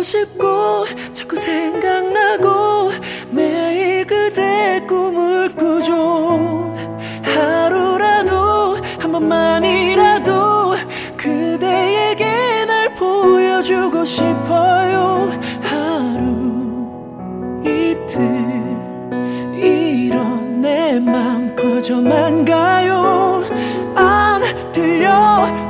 싶고 자꾸 생각나고 매일 그대 꿈을 꾸죠. 하루라도 한 번만이라도 그대에게 날 보여주고 싶어요. 하루 이틀 이런 내 맘 커져만 가요. 안 들려